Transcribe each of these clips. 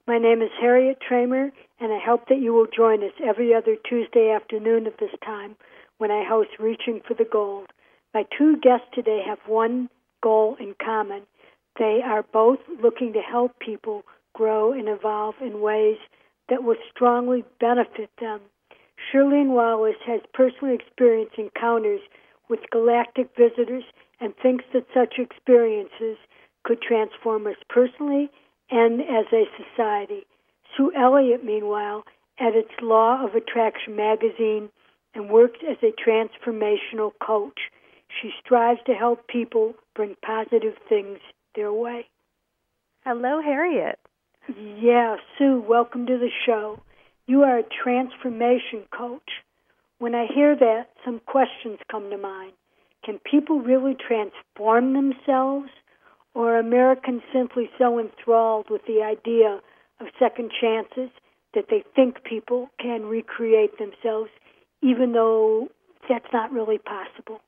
My name is Harriet Tramer, and I hope that you will join us every other Tuesday afternoon at this time when I host Reaching for the Gold. My two guests today have one goal in common. They are both looking to help people grow and evolve in ways that will strongly benefit them. Shirlene Wallace has personally experienced encounters with galactic visitors and thinks that such experiences could transform us personally and as a society. Sue Elliott, meanwhile, edits Law of Attraction magazine and works as a transformational coach. She strives to help people bring positive things their way. Hello, Harriet. Yeah, Sue, welcome to the show. You are a transformation coach. When I hear that, some questions come to mind. Can people really transform themselves? Or are Americans simply so enthralled with the idea of second chances that they think people can recreate themselves, even though that's not really possible?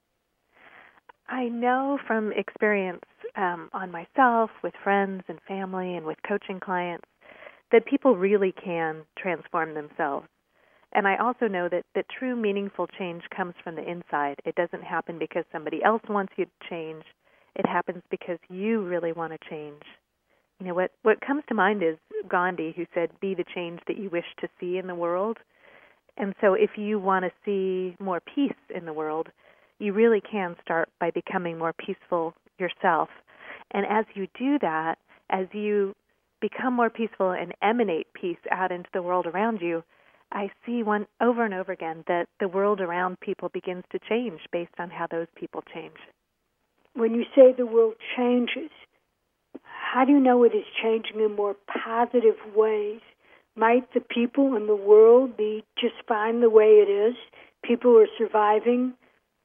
I know from experience on myself, with friends and family, and with coaching clients, that people really can transform themselves. And I also know that true meaningful change comes from the inside. It doesn't happen because somebody else wants you to change. It happens because you really want to change. You know, what comes to mind is Gandhi, who said, be the change that you wish to see in the world. And so if you want to see more peace in the world, you really can start by becoming more peaceful yourself. And as you do that, as you become more peaceful and emanate peace out into the world around you, I see over and over again that the world around people begins to change based on how those people change. When you say the world changes, how do you know it is changing in more positive ways? Might the people in the world be just fine the way it is? People are surviving.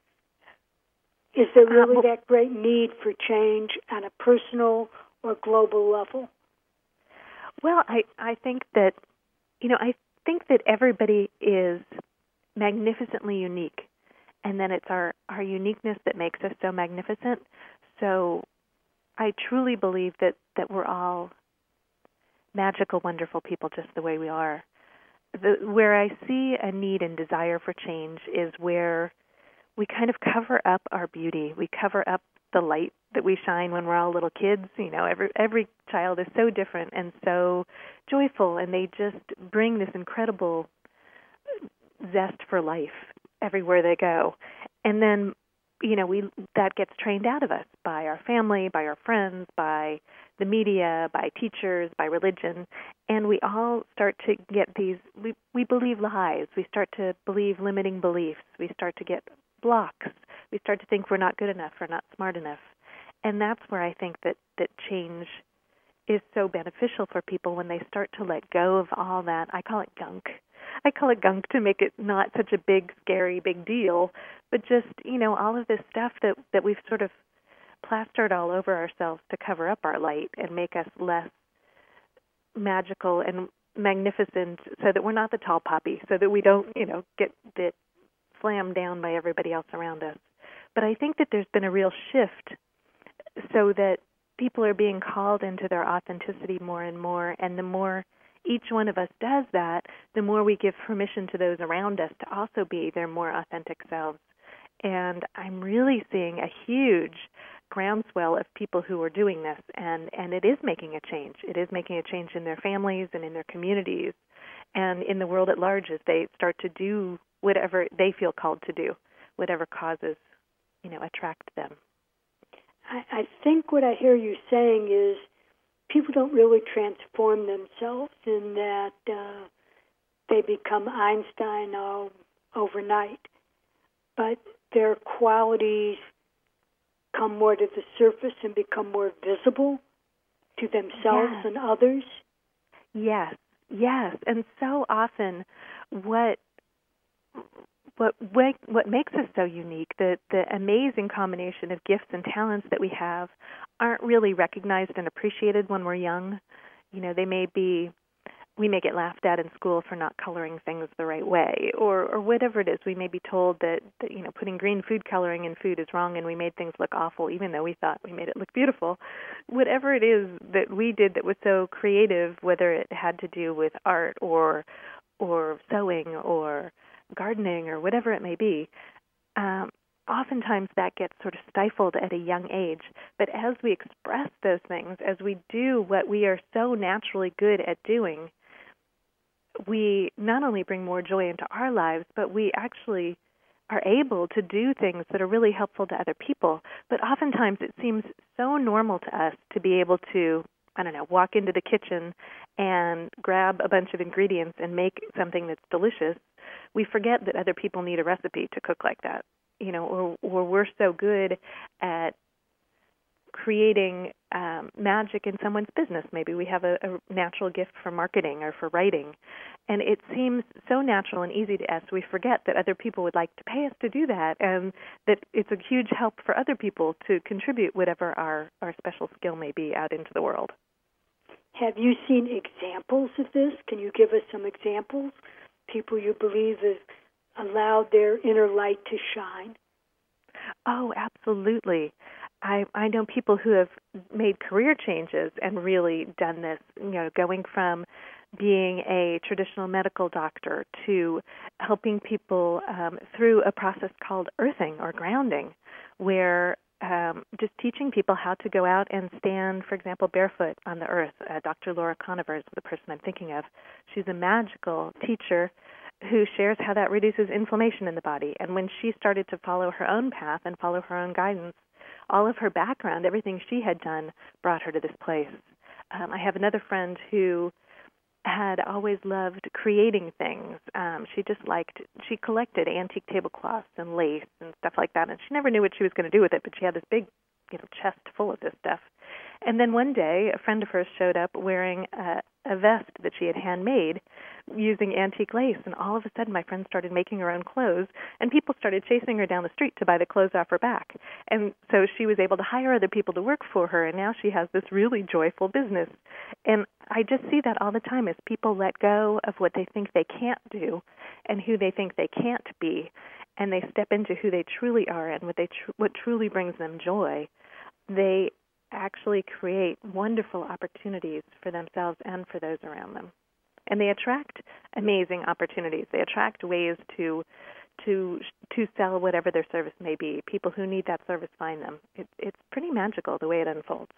Is there really that great need for change on a personal or global level? Well, I think that, I think that everybody is magnificently unique. And then it's our uniqueness that makes us so magnificent. So I truly believe that we're all magical, wonderful people just the way we are. Where I see a need and desire for change is where we kind of cover up our beauty. We cover up the light that we shine when we're all little kids. Every child is so different and so joyful, and they just bring this incredible zest for life everywhere they go. And then, that gets trained out of us by our family, by our friends, by the media, by teachers, by religion. And we all start to get these, we believe lies. We start to believe limiting beliefs. We start to get blocks. We start to think we're not good enough, we're not smart enough. And that's where I think that change is so beneficial for people when they start to let go of all that. I call it gunk. I call it gunk to make it not such a big, scary, big deal, but just, all of this stuff that we've sort of plastered all over ourselves to cover up our light and make us less magical and magnificent so that we're not the tall poppy, so that we don't, get slammed down by everybody else around us. But I think that there's been a real shift so that people are being called into their authenticity more and more, and the more each one of us does that, the more we give permission to those around us to also be their more authentic selves. And I'm really seeing a huge groundswell of people who are doing this, and it is making a change. It is making a change in their families and in their communities and in the world at large as they start to do whatever they feel called to do, whatever causes, attract them. I think what I hear you saying is people don't really transform themselves in that they become Einstein overnight, but their qualities come more to the surface and become more visible to themselves and others. Yes. And so often what makes us so unique, the amazing combination of gifts and talents that we have, aren't really recognized and appreciated when we're young. They may be we may get laughed at in school for not coloring things the right way, or whatever it is. We may be told that putting green food coloring in food is wrong, and we made things look awful even though we thought we made it look beautiful. Whatever it is that we did that was so creative, whether it had to do with art or sewing or gardening or whatever it may be, oftentimes that gets sort of stifled at a young age. But as we express those things, as we do what we are so naturally good at doing, we not only bring more joy into our lives, but we actually are able to do things that are really helpful to other people. But oftentimes it seems so normal to us to be able to, walk into the kitchen and grab a bunch of ingredients and make something that's delicious. We forget that other people need a recipe to cook like that, or we're so good at creating magic in someone's business. Maybe we have a natural gift for marketing or for writing, and it seems so natural and easy to us. We forget that other people would like to pay us to do that, and that it's a huge help for other people to contribute whatever our special skill may be out into the world. Have you seen examples of this? Can you give us some examples? People you believe have allowed their inner light to shine? Oh, absolutely. I know people who have made career changes and really done this, going from being a traditional medical doctor to helping people through a process called earthing or grounding, where just teaching people how to go out and stand, for example, barefoot on the earth. Dr. Laura Conover is the person I'm thinking of. She's a magical teacher who shares how that reduces inflammation in the body. And when she started to follow her own path and follow her own guidance, all of her background, everything she had done, brought her to this place. I have another friend who had always loved creating things. She collected antique tablecloths and lace and stuff like that, and she never knew what she was going to do with it, but she had this big chest full of this stuff. And then one day, a friend of hers showed up wearing a vest that she had handmade using antique lace, and all of a sudden my friend started making her own clothes, and people started chasing her down the street to buy the clothes off her back. And so she was able to hire other people to work for her, and now she has this really joyful business. And I just see that all the time as people let go of what they think they can't do and who they think they can't be, and they step into who they truly are and what truly brings them joy. They actually create wonderful opportunities for themselves and for those around them. And they attract amazing opportunities. They attract ways to sell whatever their service may be. People who need that service find them. It's pretty magical the way it unfolds.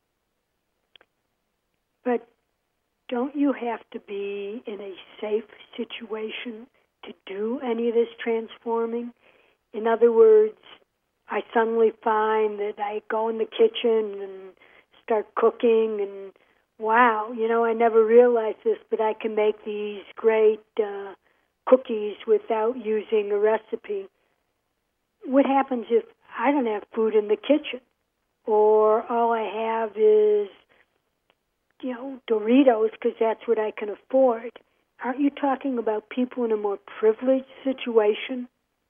But don't you have to be in a safe situation to do any of this transforming? In other words, I suddenly find that I go in the kitchen and start cooking, and wow, I never realized this, but I can make these great cookies without using a recipe. What happens if I don't have food in the kitchen, or all I have is, Doritos because that's what I can afford? Aren't you talking about people in a more privileged situation?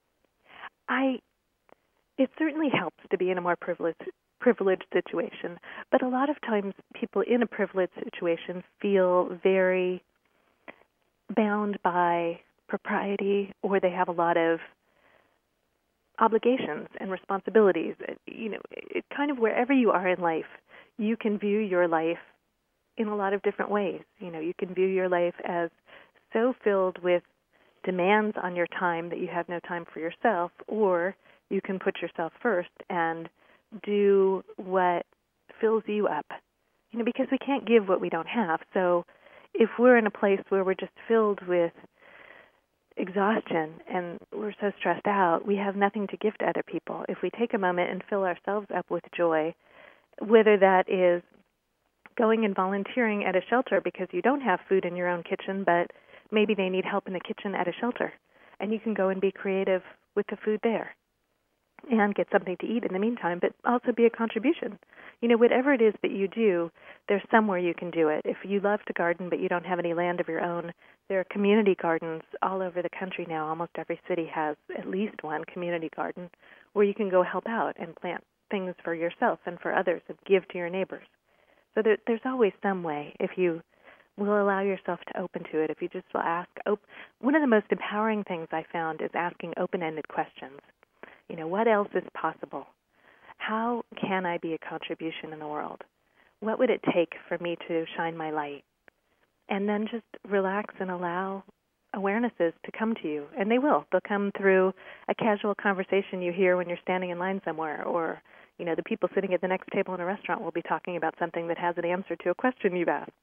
It certainly helps to be in a more privileged situation, but a lot of times people in a privileged situation feel very bound by propriety, or they have a lot of obligations and responsibilities. It kind of wherever you are in life, you can view your life in a lot of different ways. You can view your life as so filled with demands on your time that you have no time for yourself, or you can put yourself first and do what fills you up, because we can't give what we don't have. So if we're in a place where we're just filled with exhaustion and we're so stressed out, we have nothing to give to other people. If we take a moment and fill ourselves up with joy, whether that is going and volunteering at a shelter because you don't have food in your own kitchen, but maybe they need help in the kitchen at a shelter, and you can go and be creative with the food there and get something to eat in the meantime, but also be a contribution. Whatever it is that you do, there's somewhere you can do it. If you love to garden but you don't have any land of your own, there are community gardens all over the country now. Almost every city has at least one community garden where you can go help out and plant things for yourself and for others and give to your neighbors. So there's always some way if you will allow yourself to open to it, if you just will ask. One of the most empowering things I found is asking open-ended questions. What else is possible? How can I be a contribution in the world? What would it take for me to shine my light? And then just relax and allow awarenesses to come to you. And they will. They'll come through a casual conversation you hear when you're standing in line somewhere, or the people sitting at the next table in a restaurant will be talking about something that has an answer to a question you've asked.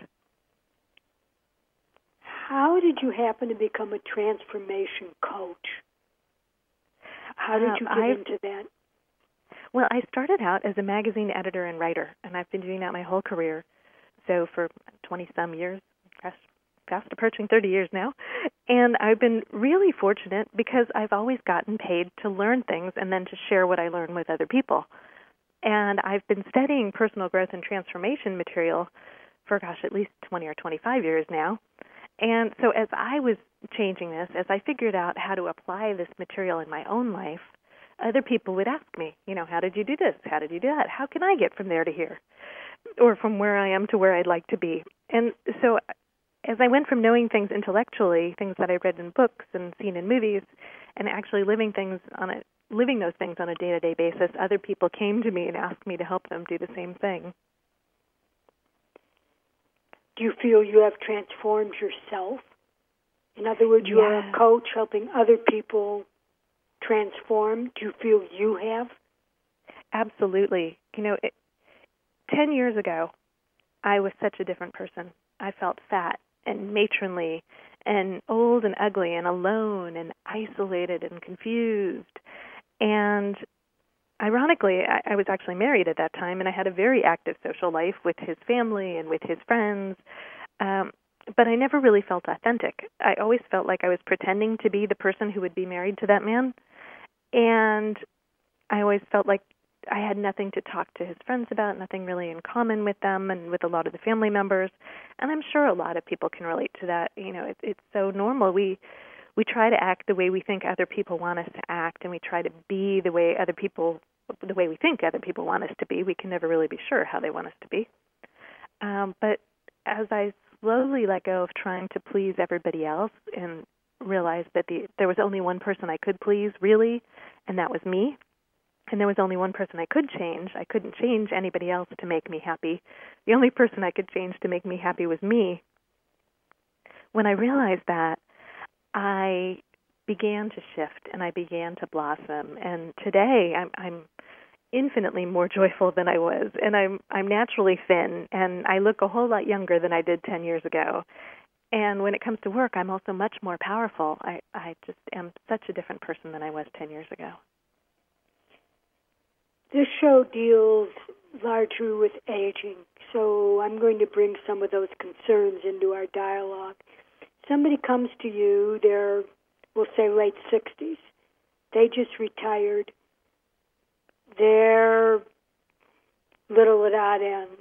How did you happen to become a transformation coach? How did you get into that? Well, I started out as a magazine editor and writer, and I've been doing that my whole career. So for 20-some years, fast approaching 30 years now. And I've been really fortunate because I've always gotten paid to learn things and then to share what I learn with other people. And I've been studying personal growth and transformation material for, at least 20 or 25 years now. And so as I was changing this, as I figured out how to apply this material in my own life, other people would ask me, how did you do this? How did you do that? How can I get from there to here? Or from where I am to where I'd like to be? And so as I went from knowing things intellectually, things that I read in books and seen in movies, and actually living those things on a day-to-day basis, other people came to me and asked me to help them do the same thing. Do you feel you have transformed yourself? In other words, you are a coach helping other people transform. Do you feel you have? Absolutely. 10 years ago, I was such a different person. I felt fat and matronly and old and ugly and alone and isolated and confused. And ironically, I was actually married at that time, and I had a very active social life with his family and with his friends. But I never really felt authentic. I always felt like I was pretending to be the person who would be married to that man. And I always felt like I had nothing to talk to his friends about, nothing really in common with them and with a lot of the family members. And I'm sure a lot of people can relate to that. It's so normal. We try to act the way we think other people want us to act, and we try to be the way we think other people want us to be. We can never really be sure how they want us to be. But as I slowly let go of trying to please everybody else and realized that there was only one person I could please, really, and that was me. And there was only one person I could change. I couldn't change anybody else to make me happy. The only person I could change to make me happy was me. When I realized that, I began to shift and I began to blossom. And today I'm infinitely more joyful than I was, and I'm naturally thin, and I look a whole lot younger than I did 10 years ago. And when it comes to work, I'm also much more powerful. I just am such a different person than I was 10 years ago. This show deals largely with aging, so I'm going to bring some of those concerns into our dialogue. Somebody comes to you, they're, we'll say, late 60s. They just retired. They're little at odd ends.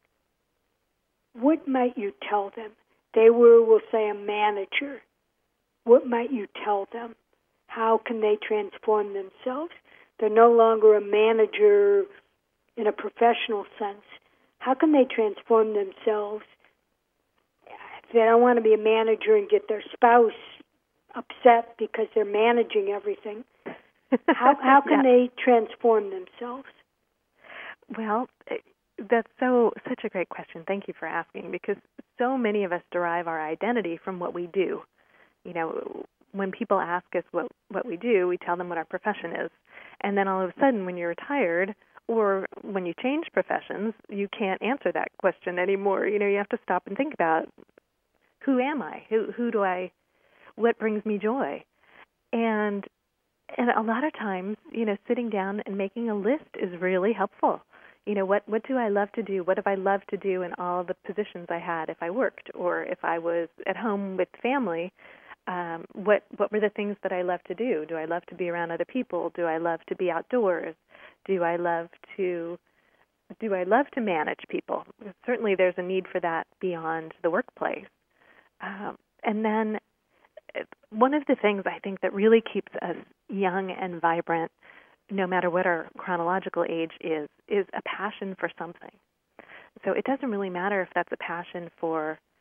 What might you tell them? They were, we'll say, a manager. What might you tell them? How can they transform themselves? They're no longer a manager in a professional sense. How can they transform themselves? They don't want to be a manager and get their spouse upset because they're managing everything. How can they transform themselves? Well, that's such a great question. Thank you for asking, because so many of us derive our identity from what we do. When people ask us what we do, we tell them what our profession is. And then all of a sudden, when you're retired or when you change professions, you can't answer that question anymore. You have to stop and think about, who am I? Who do I, what brings me joy? And a lot of times, sitting down and making a list is really helpful. What do I love to do? What have I loved to do in all the positions I had if I worked or if I was at home with family? What were the things that I loved to do? Do I love to be around other people? Do I love to be outdoors? Do I love to manage people? Certainly there's a need for that beyond the workplace. And then one of the things I think that really keeps us young and vibrant, no matter what our chronological age is a passion for something. So it doesn't really matter if that's a passion for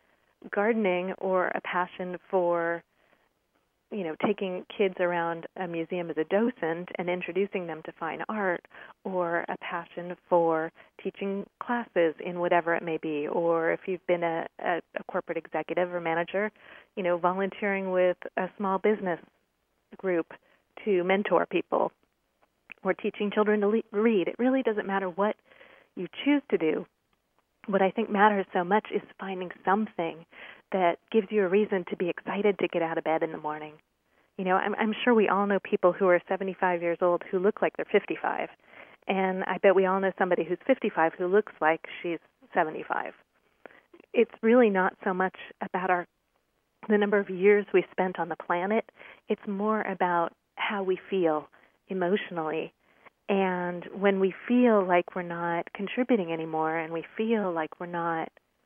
gardening or a passion for, taking kids around a museum as a docent and introducing them to fine art, or a passion for teaching classes in whatever it may be, or if you've been a corporate executive or manager, volunteering with a small business group to mentor people, or teaching children to read. It really doesn't matter what you choose to do. What I think matters so much is finding something that gives you a reason to be excited to get out of bed in the morning. I'm sure we all know people who are 75 years old who look like they're 55. And I bet we all know somebody who's 55 who looks like she's 75. It's really not so much about the number of years we spent on the planet. It's more about how we feel emotionally. And when we feel like we're not contributing anymore, and we feel like we're not,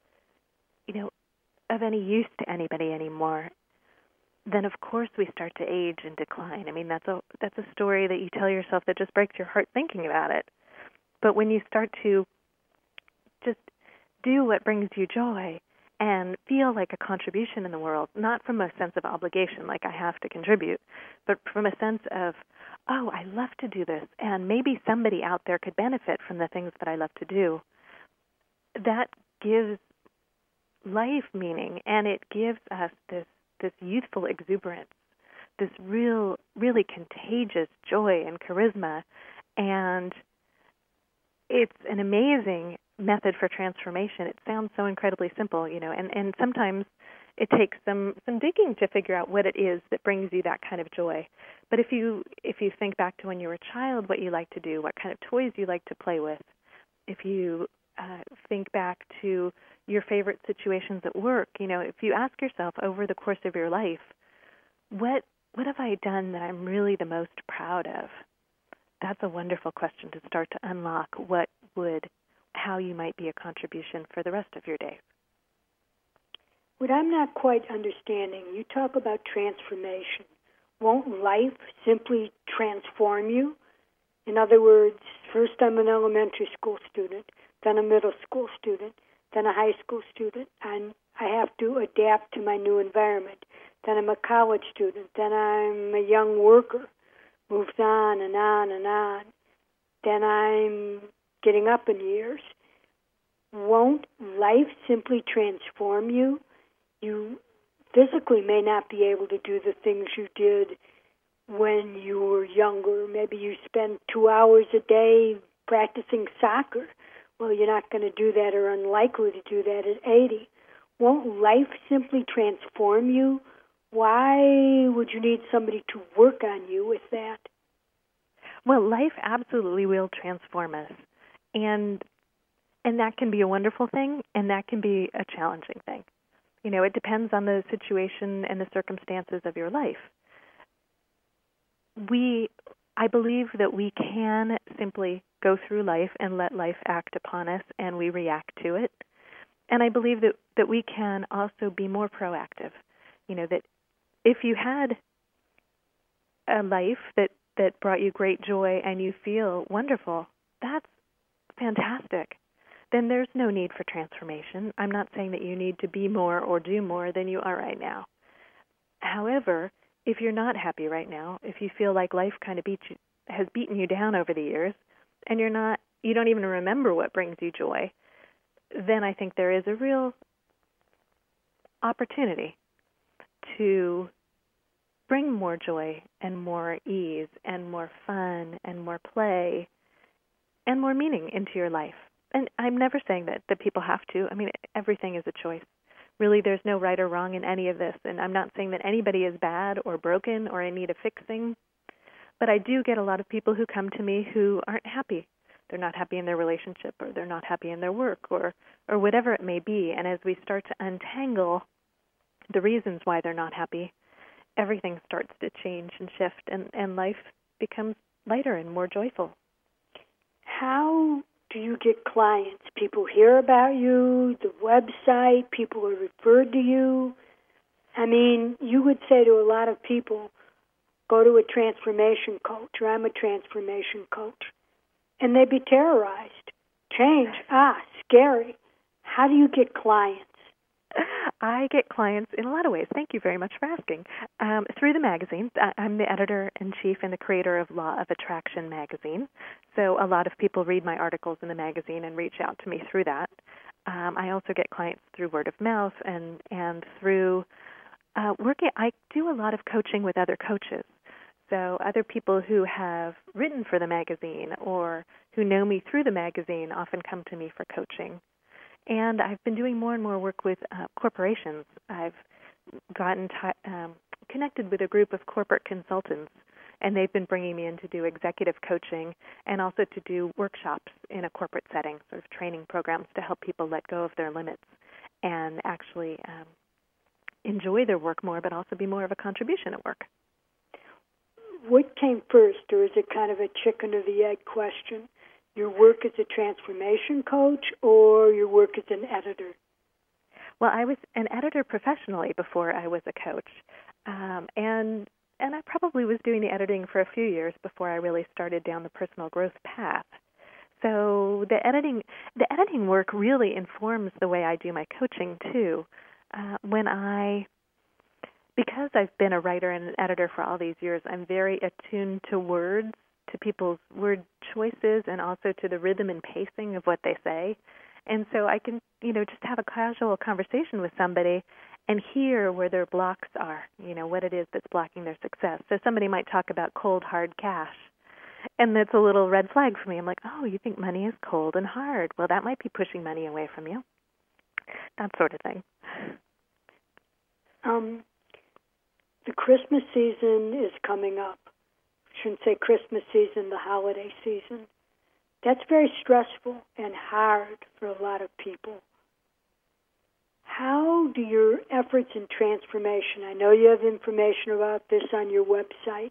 of any use to anybody anymore, then of course we start to age and decline. I mean, that's a story that you tell yourself that just breaks your heart thinking about it. But when you start to just do what brings you joy and feel like a contribution in the world, not from a sense of obligation, like I have to contribute, but from a sense of, oh, I love to do this, and maybe somebody out there could benefit from the things that I love to do, that gives life meaning, and it gives us this youthful exuberance, this really contagious joy and charisma, and it's an amazing method for transformation. It sounds so incredibly simple, and sometimes it takes some digging to figure out what it is that brings you that kind of joy. But if you think back to when you were a child, what you like to do, what kind of toys you like to play with, if you think back to your favorite situations at work, if you ask yourself over the course of your life, what have I done that I'm really the most proud of? That's a wonderful question to start to unlock how you might be a contribution for the rest of your days. What I'm not quite understanding, you talk about transformation. Won't life simply transform you? In other words, first I'm an elementary school student, then a middle school student, then a high school student, and I have to adapt to my new environment. Then I'm a college student, then I'm a young worker, moves on and on and on. Then I'm getting up in years. Won't life simply transform you? You physically may not be able to do the things you did when you were younger. Maybe you spend 2 hours a day practicing soccer. Well, you're not going to do that, or unlikely to do that at 80. Won't life simply transform you? Why would you need somebody to work on you with that? Well, life absolutely will transform us. And that can be a wonderful thing, and that can be a challenging thing. It depends on the situation and the circumstances of your life. I believe that we can simply go through life and let life act upon us, and we react to it. And I believe that we can also be more proactive. That if you had a life that brought you great joy and you feel wonderful, that's fantastic. Then there's no need for transformation. I'm not saying that you need to be more or do more than you are right now. However, if you're not happy right now, if you feel like life kind of has beaten you down over the years, and you don't even remember what brings you joy, then I think there is a real opportunity to bring more joy and more ease and more fun and more play and more meaning into your life. And I'm never saying that people have to. I mean, everything is a choice. Really, there's no right or wrong in any of this. And I'm not saying that anybody is bad or broken or in need of fixing. But I do get a lot of people who come to me who aren't happy. They're not happy in their relationship, or they're not happy in their work, or whatever it may be. And as we start to untangle the reasons why they're not happy, everything starts to change and shift, and life becomes lighter and more joyful. How do you get clients? People hear about you, the website, people are referred to you. I mean, you would say to a lot of people, go to a transformation coach, or I'm a transformation coach, and they'd be terrorized. Change, scary. How do you get clients? I get clients in a lot of ways. Thank you very much for asking. Through the magazine. I'm the editor-in-chief and the creator of Law of Attraction magazine. So a lot of people read my articles in the magazine and reach out to me through that. I also get clients through word of mouth and through working. I do a lot of coaching with other coaches. So other people who have written for the magazine or who know me through the magazine often come to me for coaching. And I've been doing more and more work with corporations. I've gotten connected with a group of corporate consultants, and they've been bringing me in to do executive coaching and also to do workshops in a corporate setting, sort of training programs to help people let go of their limits and actually enjoy their work more, but also be more of a contribution at work. What came first, or is it kind of a chicken or the egg question? Your work as a transformation coach or your work as an editor? Well, I was an editor professionally before I was a coach, and I probably was doing the editing for a few years before I really started down the personal growth path. So the editing work really informs the way I do my coaching too. Because I've been a writer and an editor for all these years, I'm very attuned to words, to people's word choices, and also to the rhythm and pacing of what they say. And so I can, just have a casual conversation with somebody and hear where their blocks are, what it is that's blocking their success. So somebody might talk about cold, hard cash, and that's a little red flag for me. I'm like, oh, you think money is cold and hard. Well, that might be pushing money away from you. That sort of thing. The Christmas season is coming up. I shouldn't say Christmas season, the holiday season. That's very stressful and hard for a lot of people. How do your efforts in transformation, I know you have information about this on your website,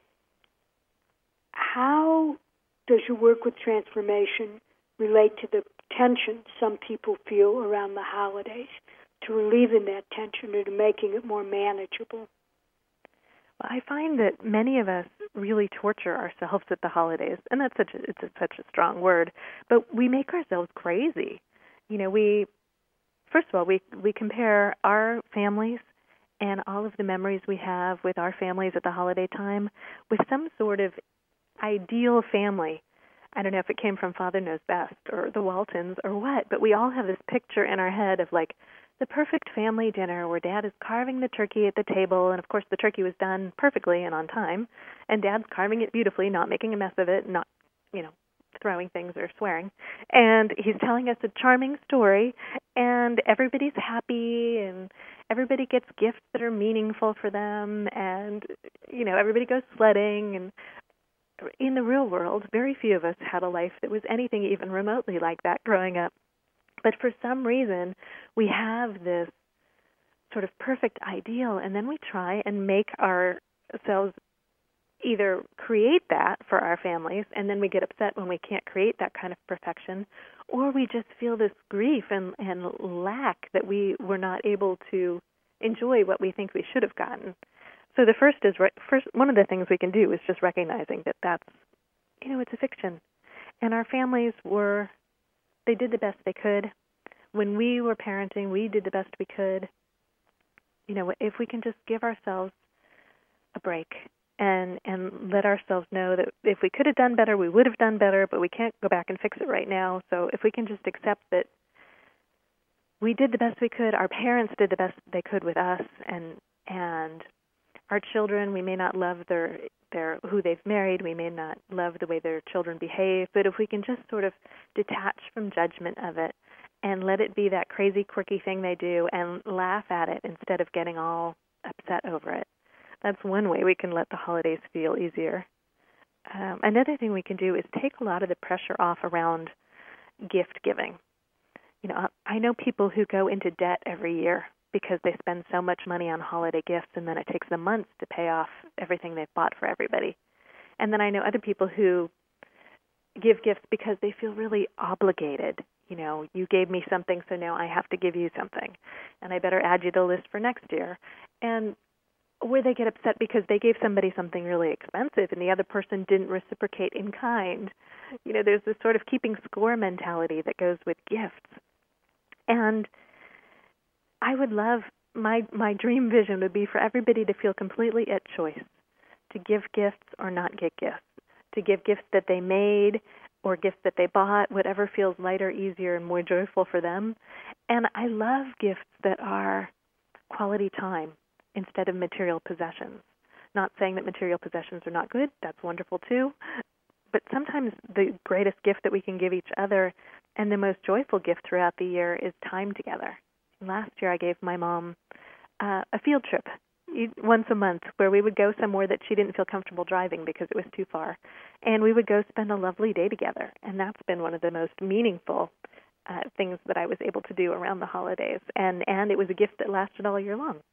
how does your work with transformation relate to the tension some people feel around the holidays, to relieving that tension or to making it more manageable? Well, I find that many of us really torture ourselves at the holidays, and that's such a strong word, but we make ourselves crazy. First of all, we compare our families and all of the memories we have with our families at the holiday time with some sort of ideal family. I don't know if it came from Father Knows Best or the Waltons or what, but we all have this picture in our head of like the perfect family dinner where Dad is carving the turkey at the table, and of course the turkey was done perfectly and on time, and Dad's carving it beautifully, not making a mess of it, not, throwing things or swearing, and he's telling us a charming story, and everybody's happy, and everybody gets gifts that are meaningful for them, and, everybody goes sledding, and in the real world, very few of us had a life that was anything even remotely like that growing up. But for some reason, we have this sort of perfect ideal, and then we try and make ourselves either create that for our families, and then we get upset when we can't create that kind of perfection, or we just feel this grief and lack that we were not able to enjoy what we think we should have gotten. So the first one of the things we can do is just recognizing that that's, it's a fiction. And our families they did the best they could. When we were parenting, we did the best we could. If we can just give ourselves a break and let ourselves know that if we could have done better, we would have done better, but we can't go back and fix it right now. So if we can just accept that we did the best we could, our parents did the best they could with us, and our children, we may not love their who they've married, we may not love the way their children behave, but if we can just sort of detach from judgment of it and let it be that crazy, quirky thing they do and laugh at it instead of getting all upset over it, that's one way we can let the holidays feel easier. Another thing we can do is take a lot of the pressure off around gift giving. I know people who go into debt every year because they spend so much money on holiday gifts, and then it takes them months to pay off everything they've bought for everybody. And then I know other people who give gifts because they feel really obligated. You gave me something, so now I have to give you something, and I better add you to the list for next year. And where they get upset because they gave somebody something really expensive and the other person didn't reciprocate in kind. There's this sort of keeping score mentality that goes with gifts. And I would love, my dream vision would be for everybody to feel completely at choice, to give gifts or not get gifts, to give gifts that they made or gifts that they bought, whatever feels lighter, easier, and more joyful for them. And I love gifts that are quality time instead of material possessions. Not saying that material possessions are not good. That's wonderful too. But sometimes the greatest gift that we can give each other and the most joyful gift throughout the year is time together. Last year I gave my mom a field trip once a month where we would go somewhere that she didn't feel comfortable driving because it was too far. And we would go spend a lovely day together. And that's been one of the most meaningful things that I was able to do around the holidays. And it was a gift that lasted all year long.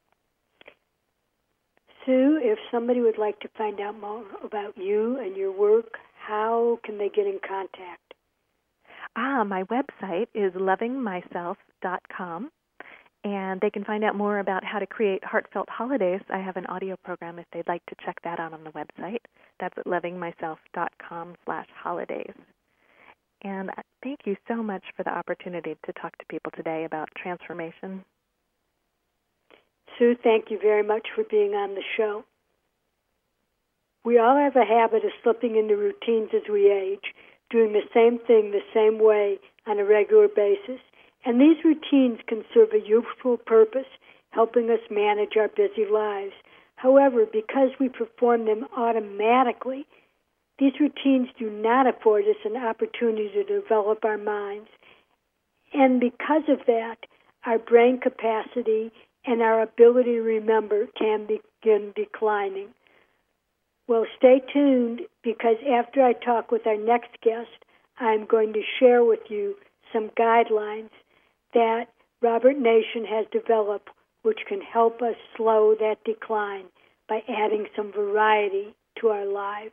Sue, if somebody would like to find out more about you and your work, how can they get in contact? My website is lovingmyself.com. And they can find out more about how to create heartfelt holidays. I have an audio program if they'd like to check that out on the website. That's at lovingmyself.com/holidays. And thank you so much for the opportunity to talk to people today about transformation. Sue, thank you very much for being on the show. We all have a habit of slipping into routines as we age, doing the same thing the same way on a regular basis. And these routines can serve a useful purpose, helping us manage our busy lives. However, because we perform them automatically, these routines do not afford us an opportunity to develop our minds. And because of that, our brain capacity and our ability to remember can begin declining. Well, stay tuned, because after I talk with our next guest, I'm going to share with you some guidelines that Robert Nation has developed, which can help us slow that decline by adding some variety to our lives.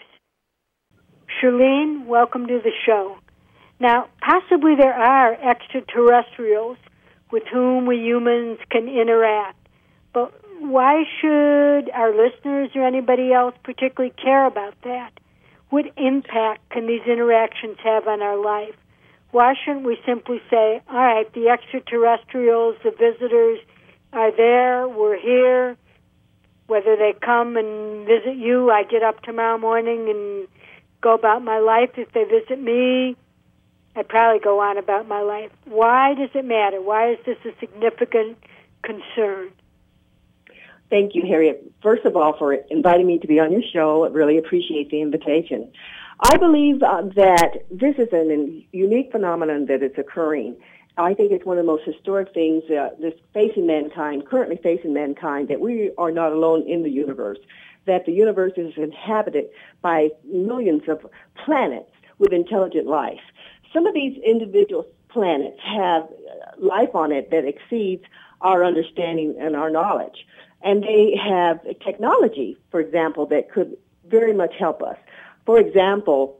Shirlene, welcome to the show. Now, possibly there are extraterrestrials with whom we humans can interact, but why should our listeners or anybody else particularly care about that? What impact can these interactions have on our life? Why shouldn't we simply say, all right, the extraterrestrials, the visitors are there, we're here. Whether they come and visit you, I get up tomorrow morning and go about my life. If they visit me, I probably go on about my life. Why does it matter? Why is this a significant concern? Thank you, Harriet. First of all, for inviting me to be on your show. I really appreciate the invitation. I believe that this is a unique phenomenon that is occurring. I think it's one of the most historic things that's currently facing mankind, that we are not alone in the universe, that the universe is inhabited by millions of planets with intelligent life. Some of these individual planets have life on it that exceeds our understanding and our knowledge. And they have technology, for example, that could very much help us. For example,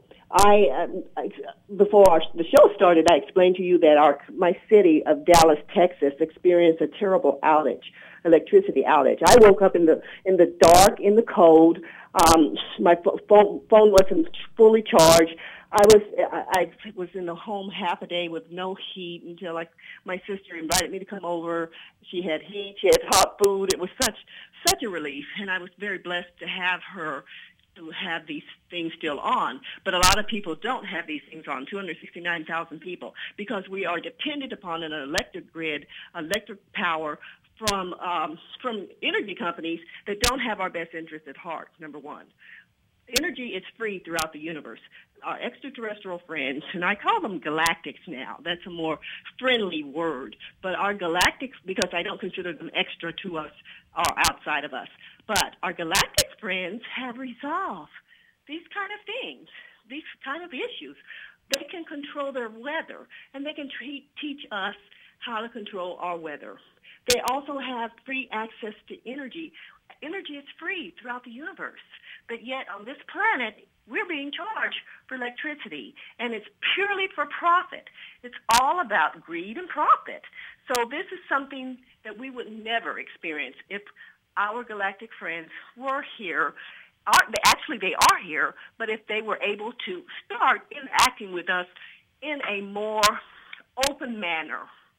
before the show started, I explained to you that my city of Dallas, Texas, experienced a terrible electricity outage. I woke up in the dark, in the cold. My phone wasn't fully charged. I was in the home half a day with no heat until my sister invited me to come over. She had heat. She had hot food. It was such a relief, and I was very blessed to have her to have these things still on. But a lot of people don't have these things on, 269,000 people, because we are dependent upon an electric grid, electric power from energy companies that don't have our best interest at heart, number one. Energy is free throughout the universe. Our extraterrestrial friends, and I call them galactics now. That's a more friendly word. But our galactics, because I don't consider them extra to us or outside of us, but our galactic friends have resolved these kind of things, these kind of issues. They can control their weather, and they can teach us how to control our weather. They also have free access to energy. Energy is free throughout the universe. But yet on this planet, we're being charged for electricity, and it's purely for profit. It's all about greed and profit. So this is something that we would never experience if our galactic friends were here. Actually, they are here, but if they were able to start interacting with us in a more open manner,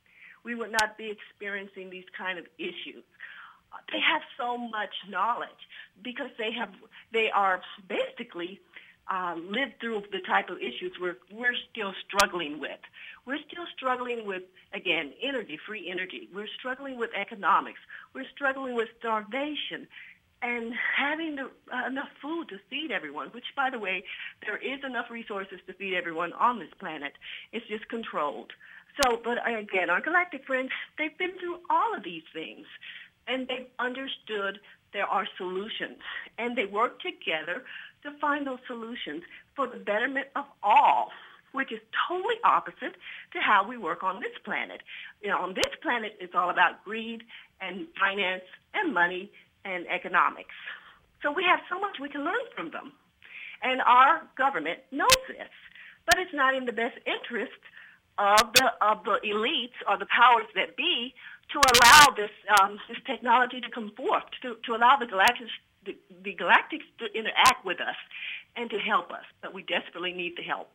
we would not be experiencing these kind of issues. They have so much knowledge because they are basically lived through the type of issues we're still struggling with. We're still struggling with, again, energy, free energy. We're struggling with economics. We're struggling with starvation and having enough food to feed everyone, which, by the way, there is enough resources to feed everyone on this planet. It's just controlled. So, but again, our galactic friends, they've been through all of these things, and they've understood there are solutions, and they work together to find those solutions for the betterment of all, which is totally opposite to how we work on this planet. You know, on this planet, it's all about greed and finance and money and economics. So we have so much we can learn from them. And our government knows this, but it's not in the best interest of the elites or the powers that be to allow this technology to come forth, to allow the galactics to interact with us and to help us. But we desperately need the help.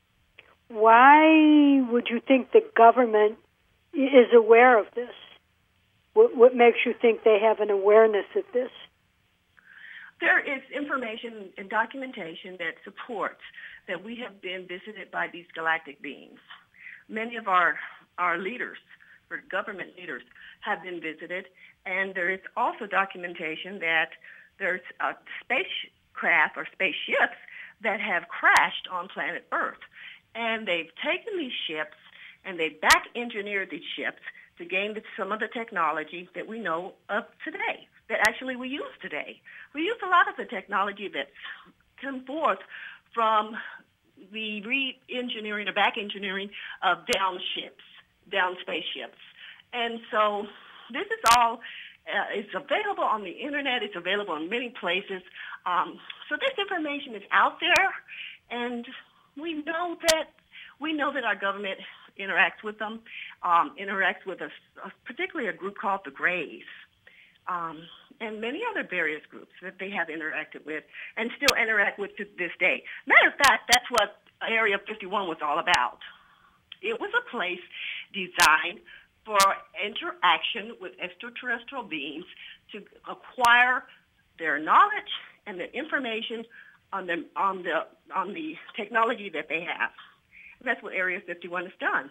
Why would you think the government is aware of this? What makes you think they have an awareness of this? There is information and documentation that supports that we have been visited by these galactic beings. Many of our leaders, or government leaders, have been visited, and there is also documentation that there's spacecraft or spaceships that have crashed on planet Earth. And they've taken these ships and they've back-engineered these ships to gain some of the technology that we know of today, that actually we use today. We use a lot of the technology that's come forth from the re-engineering or back-engineering of down spaceships. And so this is all, it's available on the internet, it's available in many places. So this information is out there, and we know that our government interacts with them, interacts with particularly a group called the Greys, and many other various groups that they have interacted with and still interact with to this day. Matter of fact, that's what Area 51 was all about. It was a place designed for interaction with extraterrestrial beings to acquire their knowledge and the information on the technology that they have. And that's what Area 51 has done.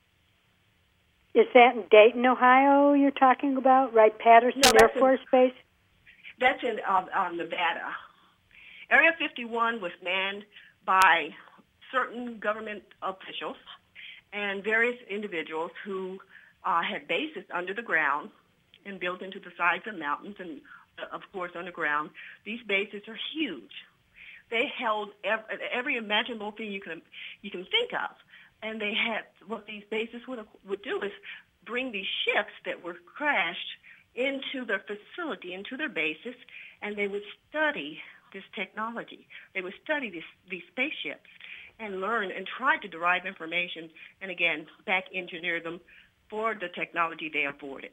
Is that in Dayton, Ohio you're talking about, right? Patterson Air Force Base? That's in Nevada. Area 51 was manned by certain government officials and various individuals who had bases under the ground and built into the sides of mountains and, of course, underground. These bases are huge. They held every imaginable thing you can think of. And they had, what these bases would do is bring these ships that were crashed into their facility, into their bases, and they would study this technology. They would study these spaceships and learn and try to derive information and, again, back engineer them for the technology they afforded.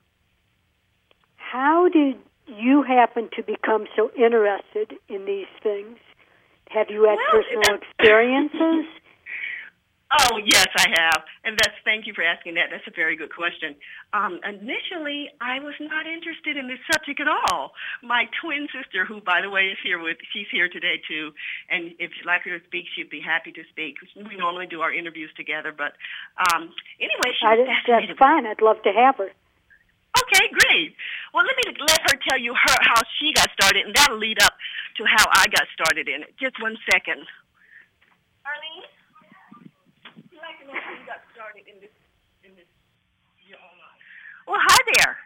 How did you happen to become so interested in these things? Have you had personal experiences? Oh, yes, I have. And thank you for asking that. That's a very good question. Initially, I was not interested in this subject at all. My twin sister, who, by the way, she's here today, too. And if you'd like her to speak, she'd be happy to speak. We normally do our interviews together. But anyway, she was fascinated. That's fine. I'd love to have her. Okay, great. Well, let her tell you how she got started, and that'll lead up to how I got started in it. Just 1 second. Arlene? I'd like to know how you got started in this. Well, hi there.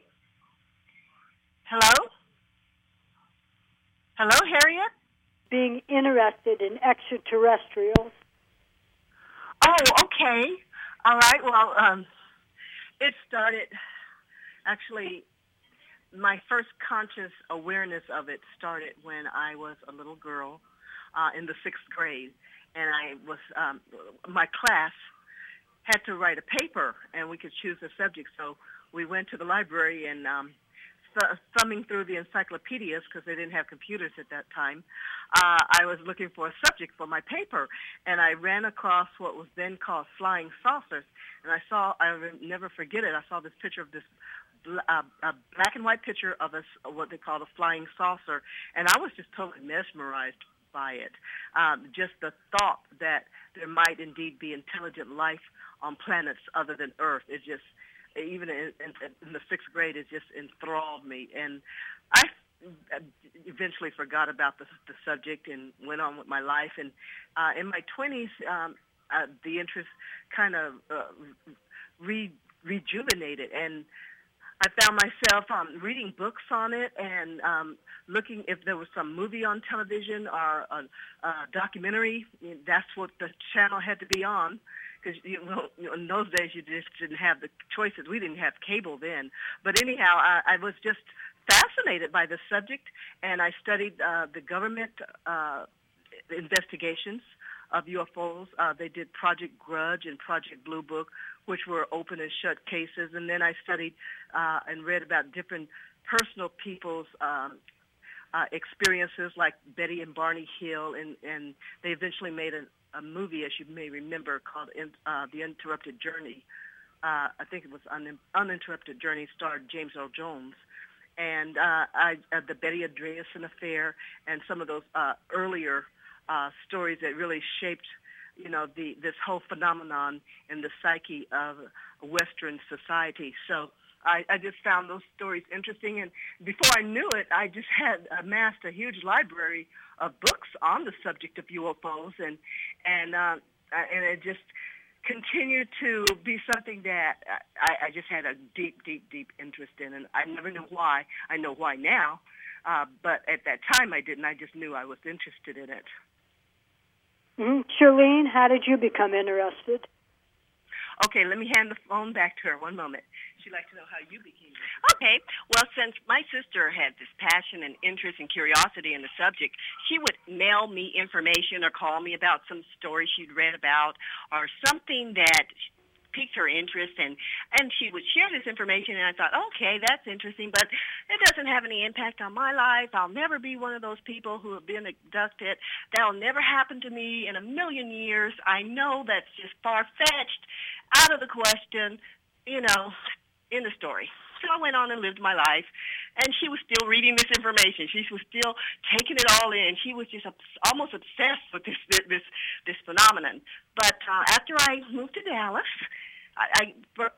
Hello? Hello, Harriet? Being interested in extraterrestrials. Oh, okay. All right. Well, it started, actually, my first conscious awareness of it started when I was a little girl in the 6th grade. And I was, my class had to write a paper, and we could choose a subject. So we went to the library and thumbing through the encyclopedias because they didn't have computers at that time. I was looking for a subject for my paper, and I ran across what was then called flying saucers. And I'll never forget it, I saw this picture of this a black and white picture of what they call a flying saucer, and I was just totally mesmerized by it. Just the thought that there might indeed be intelligent life on planets other than Earth is just, even in the sixth grade, it just enthralled me. And I eventually forgot about the subject and went on with my life. And in my 20s, the interest kind of rejuvenated, and I found myself reading books on it and looking if there was some movie on television or a documentary. That's what the channel had to be on, because in those days you just didn't have the choices. We didn't have cable then. But anyhow, I was just fascinated by the subject, and I studied the government investigations of UFOs. They did Project Grudge and Project Blue Book, which were open and shut cases. And then I studied and read about different personal people's experiences, like Betty and Barney Hill, and they eventually made a movie, as you may remember, called The Interrupted Journey. I think it was Uninterrupted Journey, starred James Earl Jones. And the Betty Andreasson affair and some of those earlier stories that really shaped, this whole phenomenon in the psyche of Western society. So I just found those stories interesting, and before I knew it, I just had amassed a huge library of books on the subject of UFOs, and it just continued to be something that I just had a deep, deep, deep interest in, and I never knew why. I know why now, but at that time I didn't. I just knew I was interested in it. Charlene, how did you become interested? Okay, let me hand the phone back to her. One moment. She'd like to know how you became interested. Okay. Well, since my sister had this passion and interest and curiosity in the subject, she would mail me information or call me about some story she'd read about or something that piqued her interest, and she would share this information, and I thought, okay, that's interesting, but it doesn't have any impact on my life. I'll never be one of those people who have been abducted. That'll never happen to me in a million years. I know that's just far-fetched, out of the question, in the story. So I went on and lived my life, and she was still reading this information. She was still taking it all in. She was just almost obsessed with this phenomenon. But after I moved to Dallas, I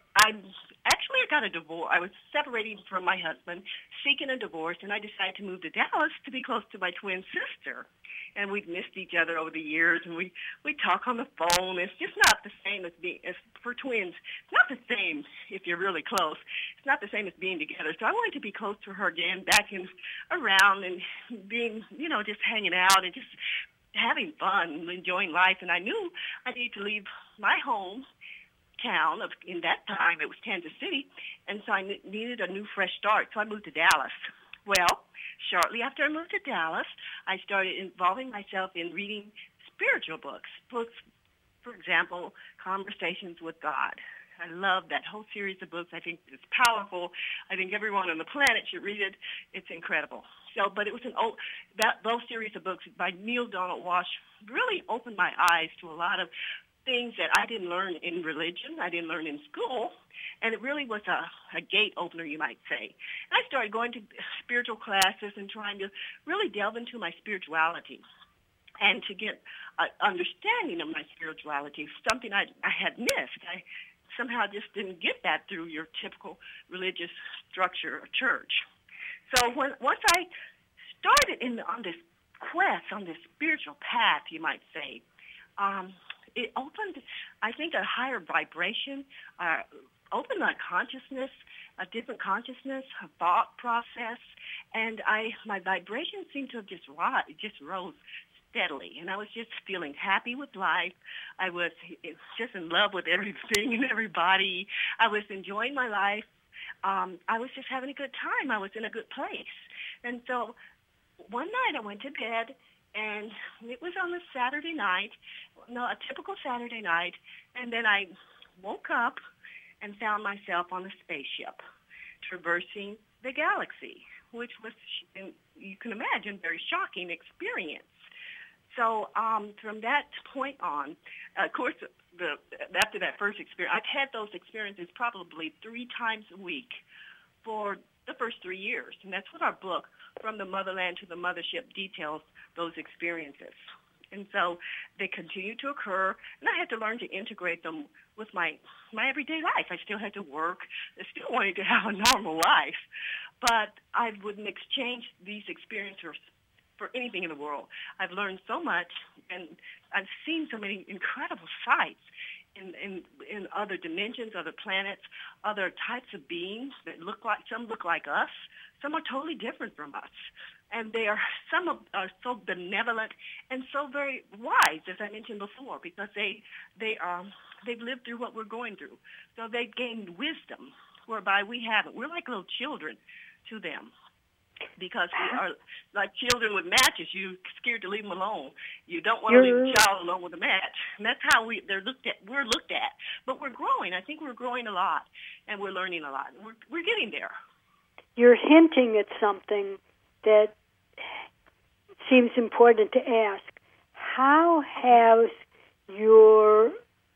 got a divorce. I was separating from my husband, seeking a divorce, and I decided to move to Dallas to be close to my twin sister. And we've missed each other over the years, and we talk on the phone. It's just not the same as for twins. It's not the same if you're really close. It's not the same as being together. So I wanted to be close to her again, back around and being, just hanging out and just having fun, enjoying life. And I knew I needed to leave my home town. In that time, it was Kansas City, and so I needed a new, fresh start. So I moved to Dallas. Well, shortly after I moved to Dallas, I started involving myself in reading spiritual books. Books, for example, Conversations with God. I love that whole series of books. I think it's powerful. I think everyone on the planet should read it. It's incredible. But it was those series of books by Neale Donald Walsch really opened my eyes to a lot of things that I didn't learn in religion, I didn't learn in school, and it really was a gate opener, you might say. And I started going to spiritual classes and trying to really delve into my spirituality and to get an understanding of my spirituality, something I had missed. I somehow just didn't get that through your typical religious structure or church. So once I started on this quest, on this spiritual path, you might say, it opened, I think, a higher vibration, opened my consciousness, a different consciousness, a thought process, and my vibration seemed to have just rose steadily, and I was just feeling happy with life. I was just in love with everything and everybody. I was enjoying my life. I was just having a good time. I was in a good place. And so one night I went to bed, and it was on a Saturday night, a typical Saturday night, and then I woke up and found myself on a spaceship traversing the galaxy, which was, you can imagine, very shocking experience. So from that point on, of course, after that first experience, I've had those experiences probably 3 times a week for the first 3 years. And that's what our book, From the Motherland to the Mothership, details those experiences. And so they continue to occur, and I had to learn to integrate them with my everyday life. I still had to work. I still wanted to have a normal life. But I wouldn't exchange these experiences for anything in the world. I've learned so much, and I've seen so many incredible sights in other dimensions, other planets, other types of beings that some look like us, some are totally different from us. And some are so benevolent and so very wise, as I mentioned before, because they've lived through what we're going through. So they've gained wisdom, whereby we haven't. We're like little children to them, because we are like children with matches. You're scared to leave them alone. You don't want to leave a child alone with a match. And that's how we're looked at. But we're growing. I think we're growing a lot, and we're learning a lot. We're getting there. You're hinting at something that seems important to ask. How has your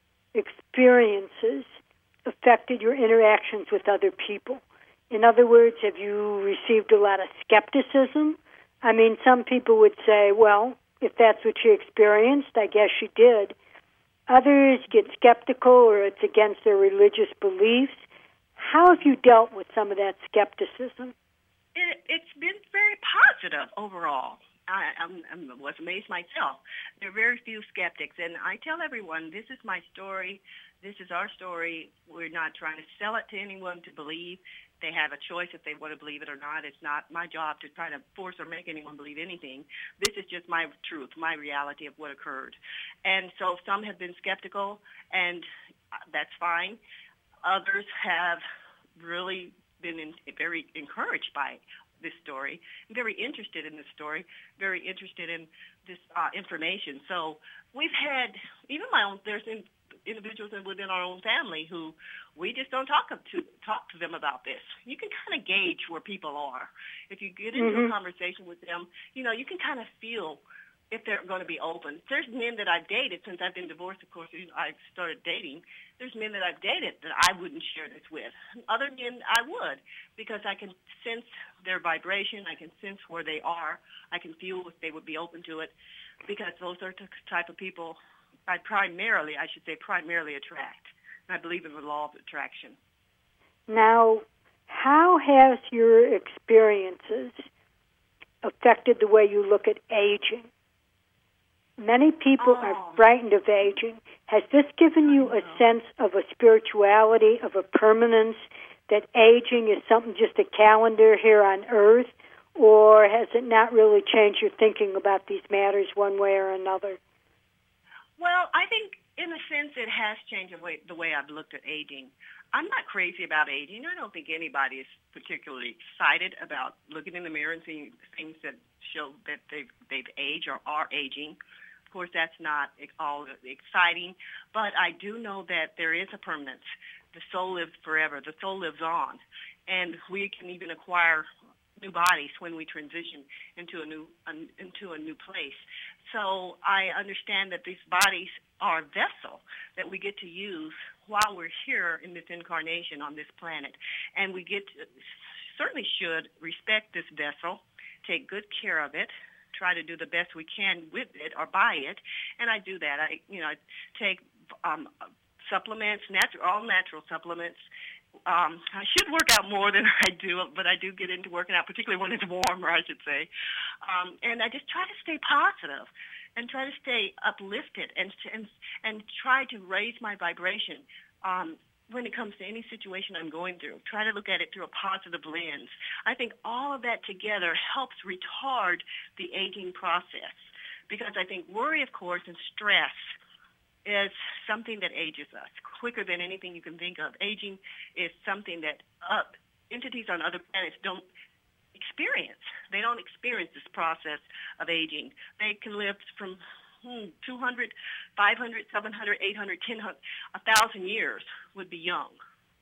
experiences affected your interactions with other people? In other words, have you received a lot of skepticism? I mean, some people would say, well, if that's what you experienced, I guess you did. Others get skeptical, or it's against their religious beliefs. How have you dealt with some of that skepticism? It's been very positive overall. I was amazed myself. There are very few skeptics, and I tell everyone, this is my story. This is our story. We're not trying to sell it to anyone to believe. They have a choice if they want to believe it or not. It's not my job to try to force or make anyone believe anything. This is just my truth, my reality of what occurred. And so some have been skeptical, and that's fine. Others have really been very encouraged by this story, very interested in this story, very interested in this information. So we've had, even there's individuals within our own family who we just don't talk to them about this. You can kind of gauge where people are. If you get into a conversation with them, you can kind of feel if they're going to be open. There's men that I've dated since I've been divorced. Of course, I've started dating. There's men that I've dated that I wouldn't share this with. Other men I would, because I can sense their vibration. I can sense where they are. I can feel if they would be open to it, because those are the type of people I primarily attract. And I believe in the law of attraction. Now, how has your experiences affected the way you look at aging? Many people are frightened of aging. Has this given you a sense of a spirituality, of a permanence, that aging is something, just a calendar here on Earth, or has it not really changed your thinking about these matters one way or another? Well, I think in a sense it has changed the way I've looked at aging. I'm not crazy about aging. I don't think anybody is particularly excited about looking in the mirror and seeing things that show that they've aged or are aging. Of course, that's not all exciting, but I do know that there is a permanence. The soul lives forever. The soul lives on, and we can even acquire new bodies when we transition into a new place. So I understand that these bodies are a vessel that we get to use while we're here in this incarnation on this planet, and we certainly should respect this vessel, take good care of it, try to do the best we can with it or by it, and I do that. I take supplements, all natural supplements. I should work out more than I do, but I do get into working out, particularly when it's warmer, I should say. And I just try to stay positive and try to stay uplifted and try to raise my vibration when it comes to any situation I'm going through. Try to look at it through a positive lens. I think all of that together helps retard the aging process, because I think worry, of course, and stress is something that ages us quicker than anything you can think of. Aging is something that entities on other planets don't experience. They don't experience this process of aging. They can live from 200, 500, 700, 800, 1,000 years would be young.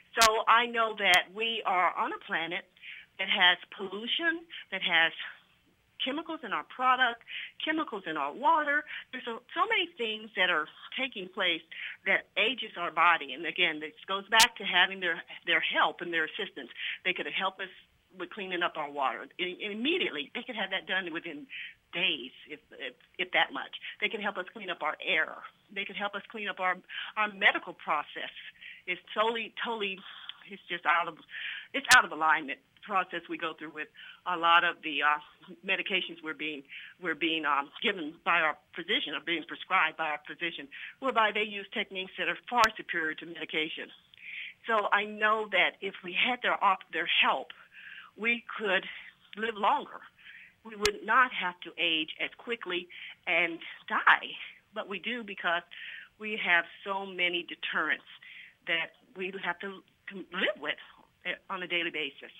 So I know that we are on a planet that has pollution, that has chemicals in our product, chemicals in our water. There's so many things that are taking place that ages our body. And again, this goes back to having their help and their assistance. They could help us with cleaning up our water. Immediately, they could have that done within days, if that much. They could help us clean up our air. They could help us clean up our medical process. It's totally, it's just out of alignment process we go through with a lot of the medications we're being given by our physician, or being prescribed by our physician, whereby they use techniques that are far superior to medication. So I know that if we had their help, we could live longer. We would not have to age as quickly and die, but we do because we have so many deterrents that we have to live with on a daily basis.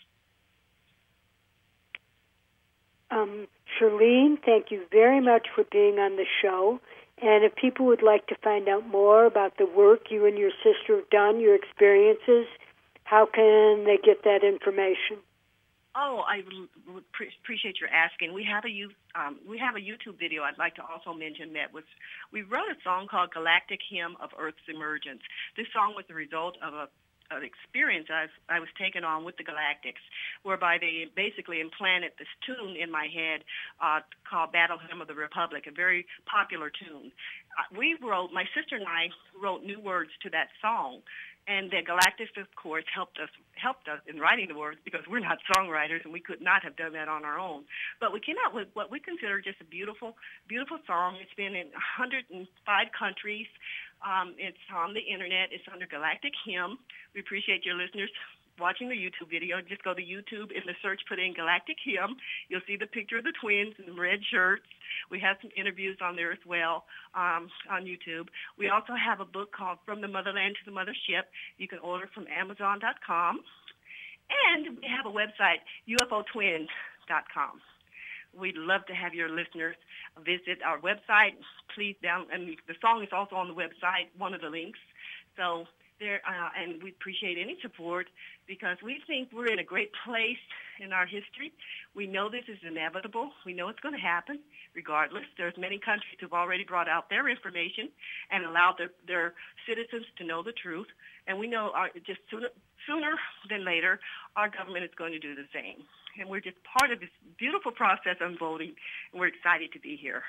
Shirlene, thank you very much for being on the show. And if people would like to find out more about the work you and your sister have done, your experiences, how can they get that information? Oh, I would appreciate your asking. We have a YouTube video I'd like to also mention that we wrote a song called Galactic Hymn of Earth's Emergence. This song was the result of an experience I was taken on with the Galactics, whereby they basically implanted this tune in my head called Battle Hymn of the Republic, a very popular tune. My sister and I wrote new words to that song. And the Galactics, of course, helped us in writing the words, because we're not songwriters and we could not have done that on our own. But we came out with what we consider just a beautiful, beautiful song. It's been in 105 countries. It's on the internet. It's under Galactic Hymn. We appreciate your listeners watching the YouTube video. Just go to YouTube, in the search, put in Galactic Hymn. You'll see the picture of the twins in red shirts. We have some interviews on there as well on YouTube. We also have a book called From the Motherland to the Mothership. You can order from Amazon.com. And we have a website, UFOtwins.com. We'd love to have your listeners visit our website. Please and the song is also on the website, one of the links. So there, and we appreciate any support, because we think we're in a great place in our history. We know this is inevitable. We know it's going to happen regardless. There's many countries who've already brought out their information and allowed their citizens to know the truth. And we know just sooner than later, our government is going to do the same. And we're just part of this beautiful process unfolding, and we're excited to be here.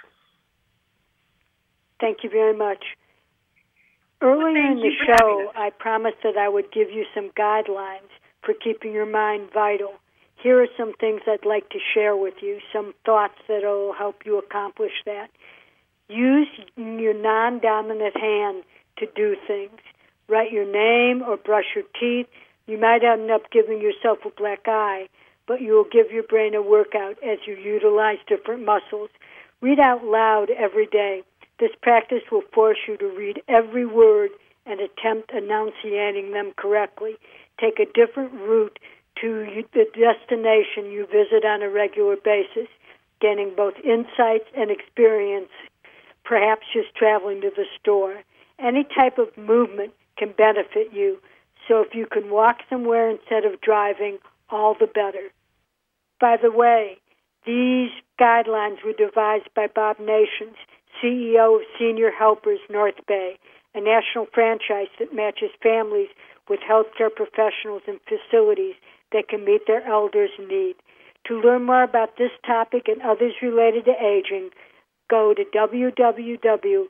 Thank you very much. Earlier in the show, I promised that I would give you some guidelines for keeping your mind vital. Here are some things I'd like to share with you, some thoughts that will help you accomplish that. Use your non-dominant hand to do things. Write your name or brush your teeth. You might end up giving yourself a black eye, but you will give your brain a workout as you utilize different muscles. Read out loud every day. This practice will force you to read every word and attempt enunciating them correctly. Take a different route to the destination you visit on a regular basis, gaining both insights and experience, perhaps just traveling to the store. Any type of movement can benefit you, so if you can walk somewhere instead of driving, all the better. By the way, these guidelines were devised by Bob Nations, CEO of Senior Helpers North Bay, a national franchise that matches families with healthcare professionals and facilities that can meet their elders' need. To learn more about this topic and others related to aging, go to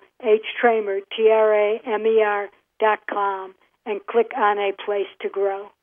www.htramer.com and click on A Place to Grow.